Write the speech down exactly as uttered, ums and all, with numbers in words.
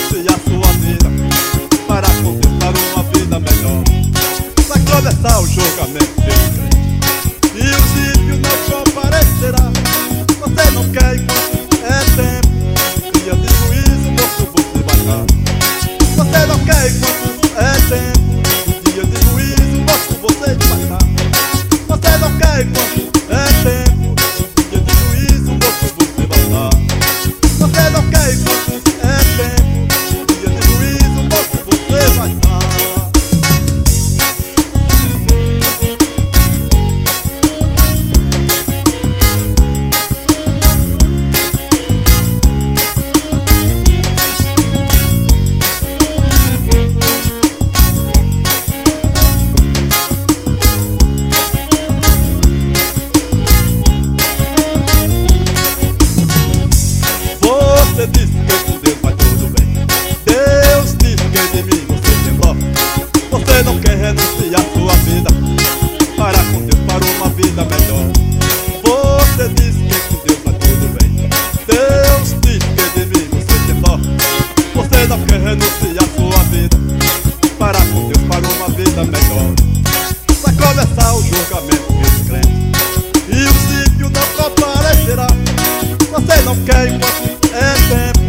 renunciar sua vida para contemplar uma vida melhor. Vai começar o julgamento pelo crente e o ímpio não comparecerá. Você não quer enquanto é tempo, dia de juízo moço você vai dar. Você não quer enquanto é tempo, dia de juízo moço você vai dar. Você não quer enquanto é tempo, dia de juízo moço você vai dar. Você não quer enquanto é tempo, dia de juízo moço você vai dar. Você disse que com Deus vai tudo bem. Deus disse que de mim você tem dó. Você não quer renunciar sua vida para contemplar uma vida melhor. Você disse que com Deus vai tudo bem. Deus disse que de mim você tem dó. Você não quer renunciar sua vida para contemplar uma vida melhor. Vai começar o julgamento dos crentes e o ímpio não comparecerá. Você não quer enquanto é tempo,